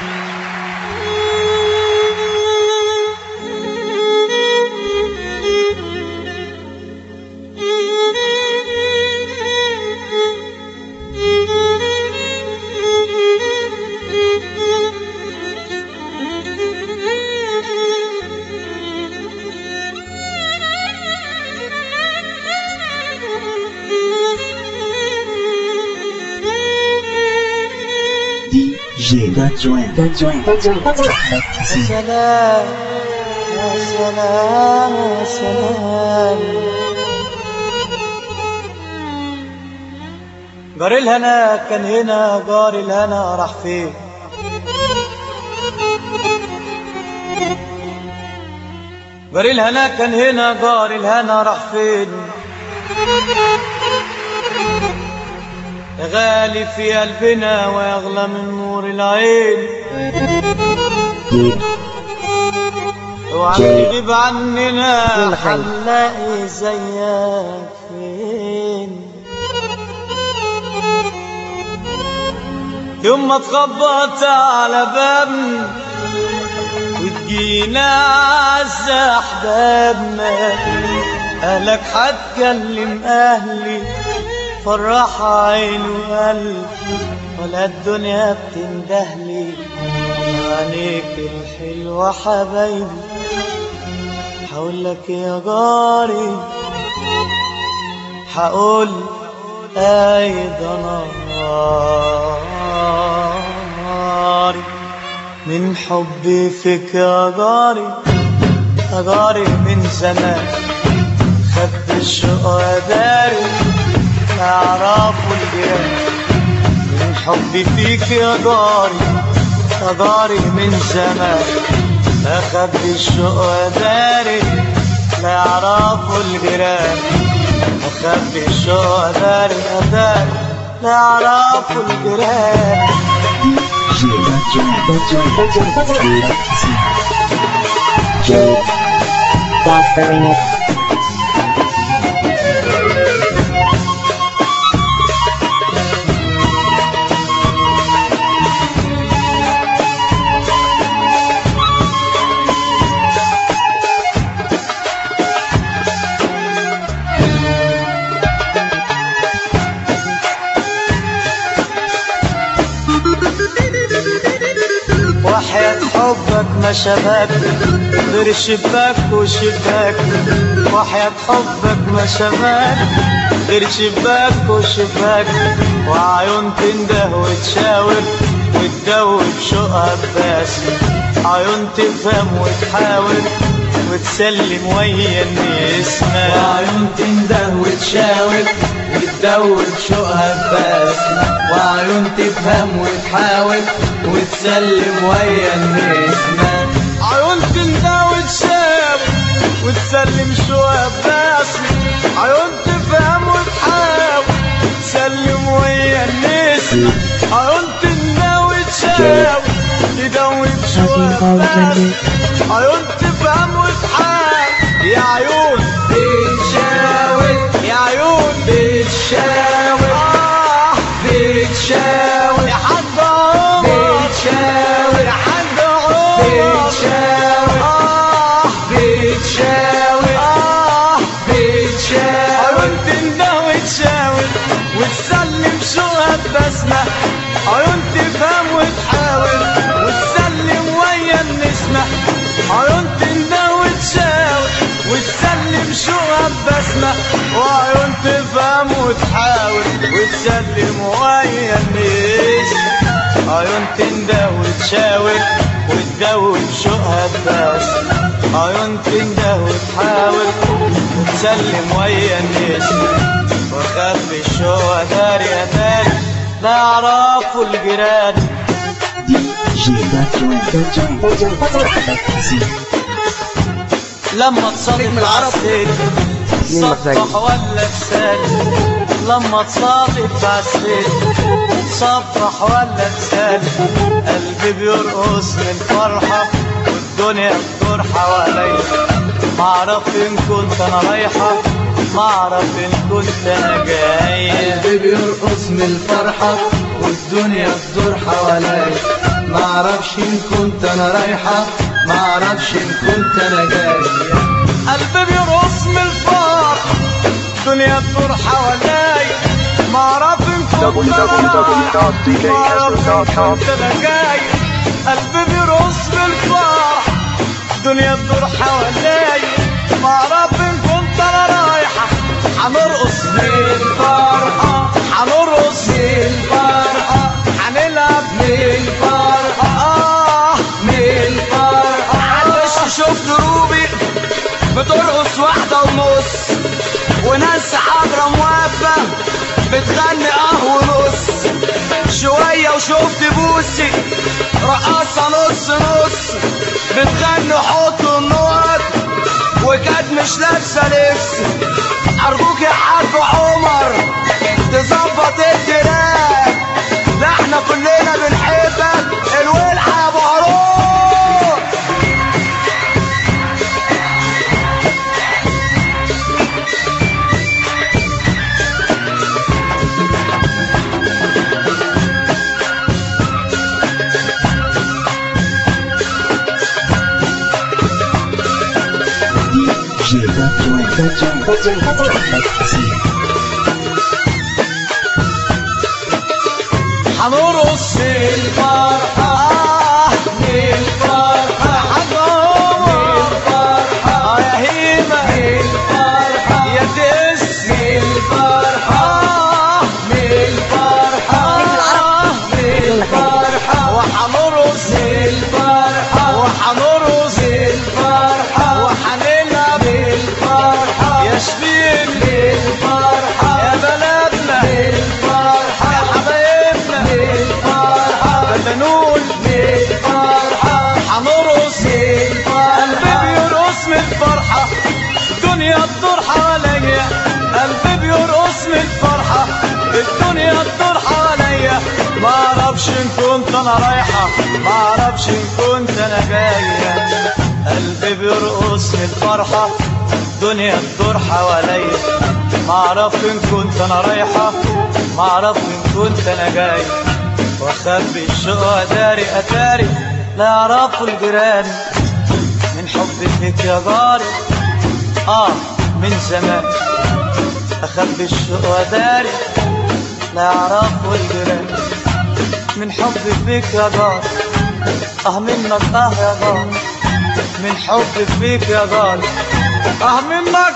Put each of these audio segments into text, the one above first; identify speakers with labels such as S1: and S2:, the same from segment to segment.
S1: يا سلام يا سلام يا سلام، جار الهنا كان هنا، جار الهنا راح فين؟ جار الهنا كان هنا، جار الهنا راح فين؟ غالي في قلبنا ويغلى من نور العين، اوعى تغيب عننا هنلاقي زيك فين؟ يوم ما تخبط على بابنا وتجينا عز احبابنا، اهلك هتكلم اهلي فرح عين وقلب، ولا الدنيا بتندهلي عينيك الحلوة حبايبي. هقولك يا جاري هقول ايضا ناري من حبي فيك يا جاري، يا جاري من زمان خد الشقا داري يعرفوا الجيران. من حبي فيك يا جاري، يا جاري من زمان ما خبي الشقا داري لا يعرفوا الجيران، ما خبي الشقا داري لا يعرفوا الجيران. وحياة حبك ما شبك غير شباك وشباك، وحياة حبك ما شبك غير شباك وشباك، وعيون تنده وتشاور وتدوب شقها بس، عيون تفهم وتحاول وتسلم ويا النسمة، وعيون تنده وتشاور وتدوب شقها بس، وعيون تفهم وتحاول وتسلم ويا النسمة، عيون تنده وتشاور وتسلم شقها بس، عيون تفهم وتحاول وتسلم ويا النسمة، عيون تنده وتشاور تدوب شقها بس، عيون تفهم وتحاول يا عيون بتشاور، يا عيون بتشاور بتشاور يا حد عمر، بتشاور يا حد عمر، بتشاور بتشاور بتشاور، عيون تنده وتشاور وتسلم شقها بسمة، عيون تفهم وتحاول وتسلم ويا النسمة، عيون تنده وتشاور وتسلم شقها بسمة، وعيون تفهم وتحاول وتسلم ويا النسمة، عيون تنده وتشاور وتدوب شقها بس، عيون تنده وتحاول وتسلم ويا النسمة، وخبي الشقا داري يا داري لا يعرفوا الجيران. لما تصادف عالسير صفح ولا تسالي، لما تصادف عالسير صفح ولا تسالي، قلبي بيرقص من فرحة والدنيا بتدور حواليا، معرف ان كنت انا رايحة معرف ان كنت انا جاية، قلبي بيرقص من الفرحة والدنيا بتدور حواليا،
S2: معرفش إن كنت أنا رايحة، معرفش إن كنت أنا جاية.
S1: قلبي بيرقص من الفرح، دنيا تدور حواليا، معرف إن كنت أنا رايحة، معرفش إن كنت أنا جاية. قلبي بيرقص من الفرح، دنيا تدور حواليا، معرف إن كنت أنا رايحة. هنرقص للفرحة، هنرقص للفرحة، هنلعب للفرحة، للفرحة. عالوش شفت روبي بترقص 1:30، وناس حاضرة موافقة بتغني ونص. شوية وشفت بوسي رقاصة نص نص بتغني حط النقط، وكانت مش لابسة لبس. أرجوك يا حاج عمر تظبط التراك، لا احنا كلنا بنحبك الولع يا ابو عروس. هنرقص للفرحة، للفرحة، للفرحة يا هيمة، للفرحة يا تس، للفرحة، للفرحة، للفرحة. وهنرقص للفرحة، وهنرقص للفرحة، وهنلعب للفرحة يا شبين، للفرحة يا بلدنا، للفرحة يا حبايبنا، للفرحة بنقول للفرحة. هنرقص للفرحة، قلبي بيرقص من الفرحة، الدنيا تدور حواليا. قلبي بيرقص من الفرحة، الدنيا تدور حواليا. معرفش إن كنت أنا رايحة، معرفش إن كنت أنا جاية. قلبي بيرقص من الفرحة، الدنيا تدور حواليا. معرف إن كنت أنا رايحة، معرف إن كنت أنا جاي. وأخبي الشوق أداري أتاري لا يعرفوا الجيران من حبي فيك يا جاري، من زمان. أخبي الشوق أداري لا يعرفوا الجيران من حبي فيك يا جاري. منك يا جاري، من حبي فيك يا جاري. منك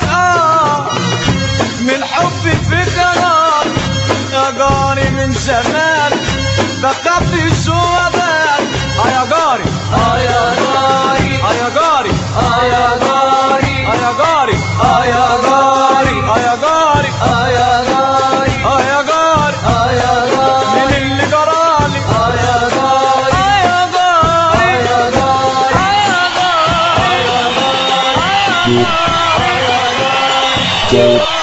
S1: من حبي فيك يا جاري، يا جاري من زمان بخبي سوادان. يا جاري، يا جاري، يا جاري، يا جاري، يا جاري، يا جاري، يا جاري، يا جاري، يا جاري، يا جاري من اللي جرالي. يا جاري، يا جاري، يا جاري، يا جاري، يا جاري.